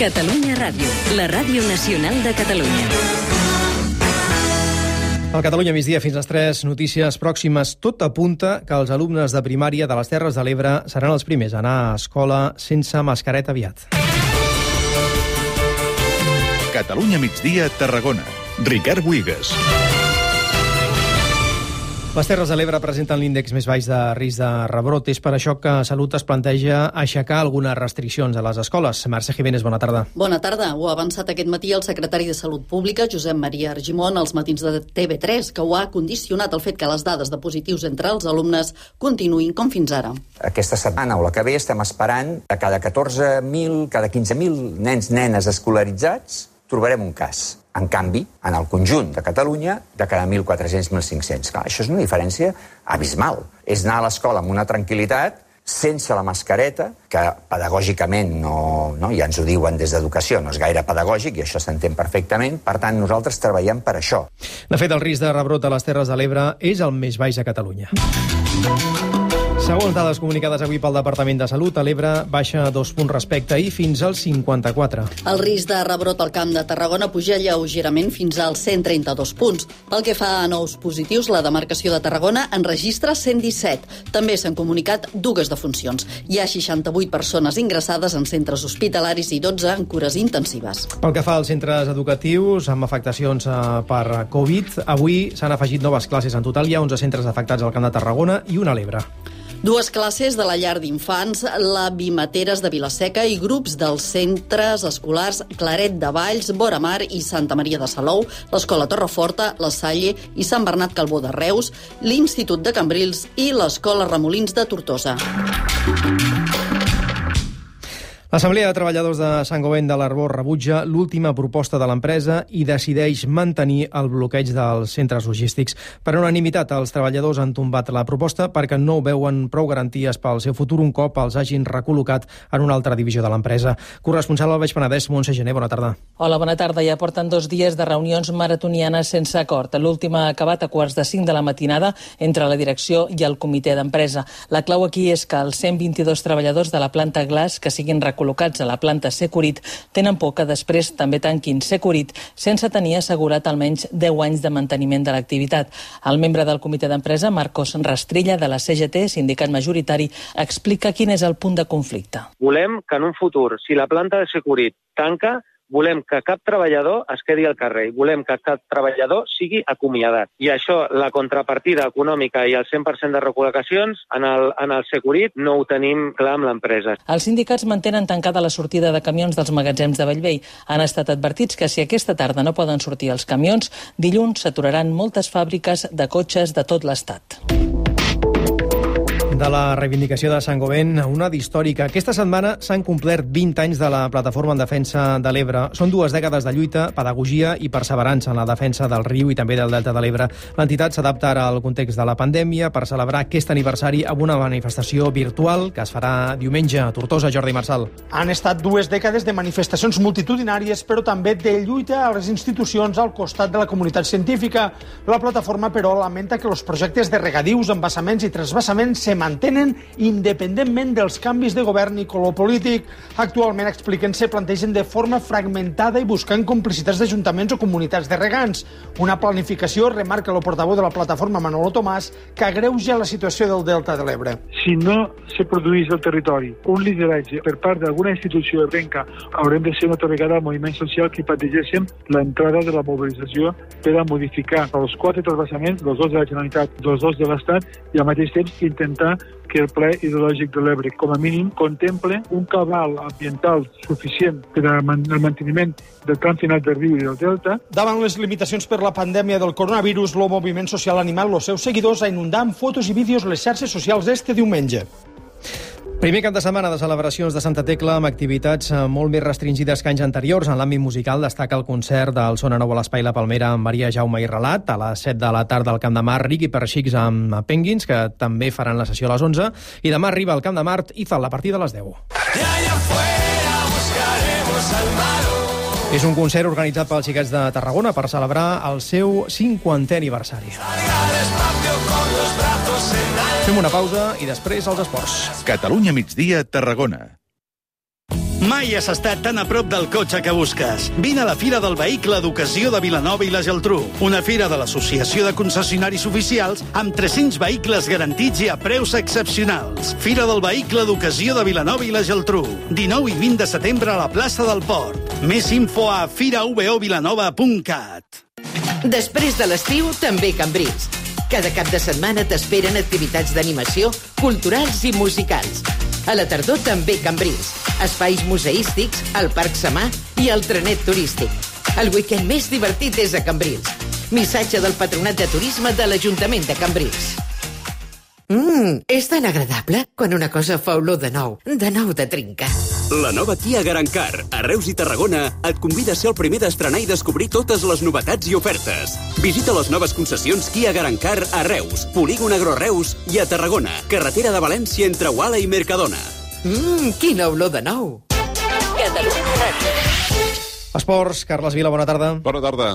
Catalunya Ràdio, la ràdio nacional de Catalunya. Al Catalunya migdia fins a les 3, notícies pròximes. Tot apunta que els alumnes de primària de les Terres de l'Ebre seran els primers a anar a escola sense mascareta aviat. Catalunya migdia, Tarragona. Ricard Buigas. Les Terres de l'Ebre presenten l'índex més baix de risc de rebrot. És per això que Salut es planteja aixecar algunes restriccions a les escoles. Mercè Jiménez, bona tarda. Bona tarda. Ho ha avançat aquest matí el secretari de Salut Pública, Josep Maria Argimon, als matins de TV3, que ho ha condicionat el fet que les dades de positius entre els alumnes continuïn com fins ara. Aquesta setmana o la que ve estem esperant que cada 14.000, cada 15.000 nens, nenes escolaritzats trobarem un cas. En canvi, en el conjunt de Catalunya, de cada 1.400, 1.500. Clar, això és una diferència abismal. És anar a l'escola amb una tranquil·litat, sense la mascareta, que pedagògicament ja ens ho diuen des d'Educació, no és gaire pedagògic, i això s'entén perfectament. Per tant, nosaltres treballem per això. De fet, el risc de rebrot a les Terres de l'Ebre és el més baix a Catalunya. Segons dades comunicades avui pel Departament de Salut, a l'Ebre baixa 2 punts respecte ahir fins als 54. El risc de rebrot al Camp de Tarragona puja lleugerament fins als 132 punts. Pel que fa a nous positius, la demarcació de Tarragona enregistra 117. També s'han comunicat 2 defuncions. Hi ha 68 persones ingressades en centres hospitalaris i 12 en cures intensives. Pel que fa als centres educatius amb afectacions per Covid, avui s'han afegit noves classes. En total hi ha 11 centres afectats al Camp de Tarragona i una a l'Ebre. 2 classes de la llar d'infants, la Bimateres de Vilaseca i grups dels centres escolars Claret de Valls, Boramar i Santa Maria de Salou, l'Escola Torreforta, la Salle i Sant Bernat Calbó de Reus, l'Institut de Cambrils i l'Escola Remolins de Tortosa. L'Assemblea de Treballadors de Sant-Gobain de l'Arbós rebutja l'última proposta de l'empresa i decideix mantenir el bloqueig dels centres logístics. Per unanimitat, els treballadors han tombat la proposta perquè no veuen prou garanties pel seu futur un cop els hagin recol·locat en una altra divisió de l'empresa. Corresponsal al Baix Penedès, Montse Gené, bona tarda. Hola, bona tarda. Ja porten 2 dies de reunions maratonianes sense acord. L'última ha acabat a 4:45 de la matinada entre la direcció i el comitè d'empresa. La clau aquí és que els 122 treballadors de la planta Glass que siguin recol·locats a la planta Securit tenen por que després també tanquin Securit sense tenir assegurat almenys 10 anys de manteniment de l'activitat. El membre del comitè d'empresa, Marcos Rastrilla, de la CGT, sindicat majoritari, explica quin és el punt de conflicte. Volem que en un futur, si la planta de Securit tanca, volem que cap treballador es quedi al carrer. Volem que cap treballador sigui acomiadat. I això, la contrapartida econòmica i el 100% de recol·locacions, en el Securit no ho tenim clar amb l'empresa. Els sindicats mantenen tancada la sortida de camions dels magatzems de Bellvei. Han estat advertits que si aquesta tarda no poden sortir els camions, dilluns s'aturaran moltes fàbriques de cotxes de tot l'Estat. De la reivindicació de Sant-Gobain, una d'històrica. Aquesta setmana s'han complert 20 anys de la Plataforma en Defensa de l'Ebre. Són 2 dècades de lluita, pedagogia i perseverança en la defensa del riu i també del Delta de l'Ebre. L'entitat s'adapta ara al context de la pandèmia per celebrar aquest aniversari amb una manifestació virtual que es farà diumenge a Tortosa. Jordi Marçal. Han estat 2 dècades de manifestacions multitudinàries, però també de lluita a les institucions al costat de la comunitat científica. La plataforma, però, lamenta que els projectes de regadius, embassaments i transvassaments se mantenen independentment dels canvis de govern i color polític. Actualment, expliquen, se plantegen de forma fragmentada i buscant complicitats d'ajuntaments o comunitats de regants. Una planificació, remarca el portaveu de la plataforma, Manolo Tomàs, que agreuja la situació del Delta de l'Ebre. Si no se produís al territori un lideratge per part d'alguna institució ebrenca, haurem de ser una altra vegada el moviment social que pategéssim l'entrada de la mobilització per a modificar els 4 transvasaments, els 2 de la Generalitat, els 2 de l'Estat, i al mateix temps intentar que el ple hidrològic de l'Ebre, com a mínim, contemple un cabal ambiental suficient per al manteniment del tram final del riu i del delta. Davant les limitacions per la pandèmia del coronavirus, el moviment social animal, els seus seguidors, ha inundat amb fotos i vídeos les xarxes socials este diumenge. Primer cap de setmana de celebracions de Santa Tecla amb activitats molt més restringides que anys anteriors. En l'àmbit musical destaca el concert del Sona Nou a l'Espai La Palmera amb Maria Jaume i Relat a les 7 de la tarda al Camp de Mar, Riqui Perxics amb Penguins, que també faran la sessió a les 11, i demà arriba al Camp de Mart Izal a partir de les 10. És un concert organitzat pels Xiquets de Tarragona per celebrar el seu 50è aniversari. Fem una pausa i després els esports. Catalunya migdia, Tarragona. Mai has estat tan a prop del cotxe que busques. Vine a la Fira del Vehicle d'Ocasió de Vilanova i la Geltrú. Una fira de l'Associació de Concessionaris Oficials amb 300 vehicles garantits i a preus excepcionals. Fira del Vehicle d'Ocasió de Vilanova i la Geltrú. 19 i 20 de setembre a la plaça del Port. Més info a firavovilanova.cat. Després de l'estiu, també Cambrils. Cada cap de setmana t'esperen activitats d'animació, culturals i musicals. A la tardor també Cambrils. Espais museístics, el Parc Samà i el trenet turístic. El weekend més divertit és a Cambrils. Missatge del Patronat de Turisme de l'Ajuntament de Cambrils. És tan agradable quan una cosa fa olor de nou de trinca. La nova Kia Garancar, a Reus i Tarragona, et convida a ser el primer d'estrenar i descobrir totes les novetats i ofertes. Visita les noves concessions Kia Garancar a Reus, Polígon Agro Reus i a Tarragona, carretera de València entre Uala i Mercadona. Quina olor de nou! Catalunya Ràdio. Esports, Carles Vila, bona tarda. Bona tarda.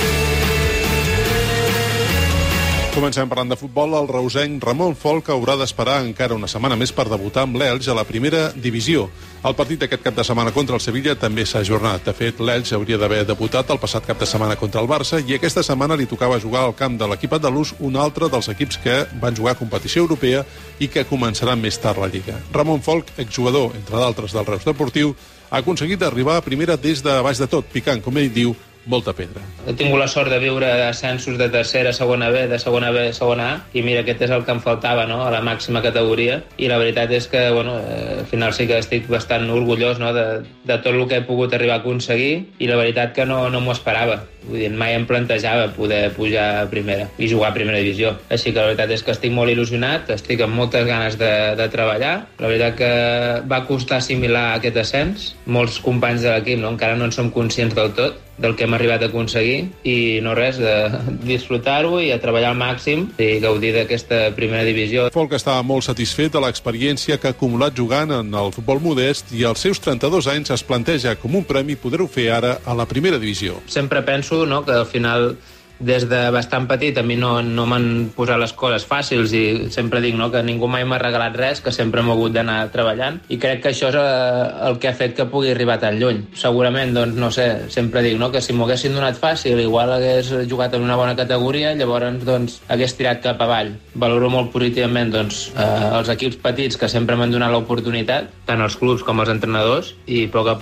Comencem parlant de futbol. El reusenc Ramon Folch haurà d'esperar encara una setmana més per debutar amb l'Elx a la primera divisió. El partit d'aquest cap de setmana contra el Sevilla també s'ha ajornat. De fet, l'Elx hauria d'haver debutat el passat cap de setmana contra el Barça i aquesta setmana li tocava jugar al camp de l'equip andalús, un altre dels equips que van jugar a competició europea i que començaran més tard la Lliga. Ramon Folch, exjugador, entre d'altres, del Reus Deportiu, ha aconseguit arribar a primera des de baix de tot, picant, com ell diu, molta pedra. He tingut la sort de viure ascensos de tercera, segona B, de segona B, segona A, i mira, aquest és el que em faltava, no?, a la màxima categoria, i la veritat és que, bueno, al final sí que estic bastant orgullós, no?, de tot el que he pogut arribar a aconseguir, i la veritat que no m'ho esperava. Vull dir, mai em plantejava poder pujar a primera i jugar a primera divisió. Així que la veritat és que estic molt il·lusionat, estic amb moltes ganes de treballar. La veritat que va costar assimilar aquest ascens. Molts companys de l'equip, no?, encara no en som conscients del tot, del que hem arribat a aconseguir, i no res, de disfrutar-ho i a treballar al màxim i gaudir d'aquesta primera divisió. Folch estava molt satisfet de l'experiència que ha acumulat jugant en el futbol modest i als seus 32 anys es planteja com un premi poder-ho fer ara a la primera divisió. Sempre penso, no?, que al final des de bastant petit a mi no m'han posat les coses fàcils i sempre dic, no?, que ningú mai m'ha regalat res, que sempre m'he hagut d'anar treballant, i crec que això és el que ha fet que pugui arribar tan lluny. Segurament, doncs, no sé, sempre dic, no?, que si m'ho haguessin donat fàcil, igual hagués jugat en una bona categoria, llavors, doncs, hagués tirat cap avall. Valoro molt positivament, doncs, els equips petits que sempre m'han donat l'oportunitat, tant els clubs com els entrenadors, i a poc a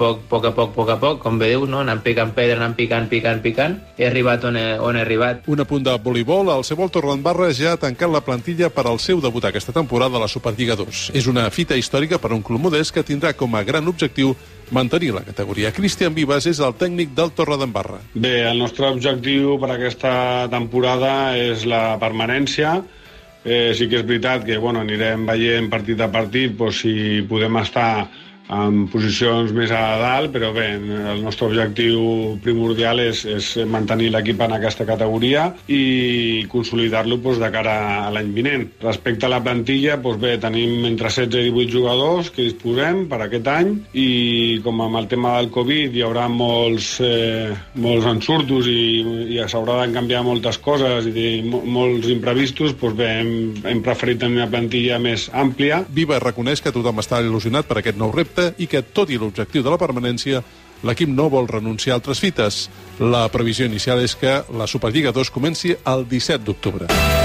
poc, com bé diu, no?, anant picant pedra, anant picant, he arribat on he arribat. Un apunt de voleibol, el Cebol Torredembarra ja ha tancat la plantilla per al seu debut aquesta temporada a la Superliga 2. És una fita històrica per a un club modest que tindrà com a gran objectiu mantenir la categoria. Cristian Vives és el tècnic del Torredembarra. Bé, el nostre objectiu per aquesta temporada és la permanència. Sí que és veritat que anirem veient partit a partit si podem estar en posicions més a dalt, però bé, el nostre objectiu primordial és mantenir l'equip en aquesta categoria i consolidar-lo de cara a l'any vinent. Respecte a la plantilla, bé, tenim entre 16 i 18 jugadors que disposem per aquest any, i com amb el tema del Covid hi haurà molts ensurtos i s'haurà de canviar moltes coses i molts imprevistos, bé, hem preferit tenir una plantilla més àmplia. Viva reconeix que tothom està il·lusionat per aquest nou repte i que, tot i l'objectiu de la permanència, l'equip no vol renunciar a altres fites. La previsió inicial és que la Superliga 2 comenci el 17 d'octubre.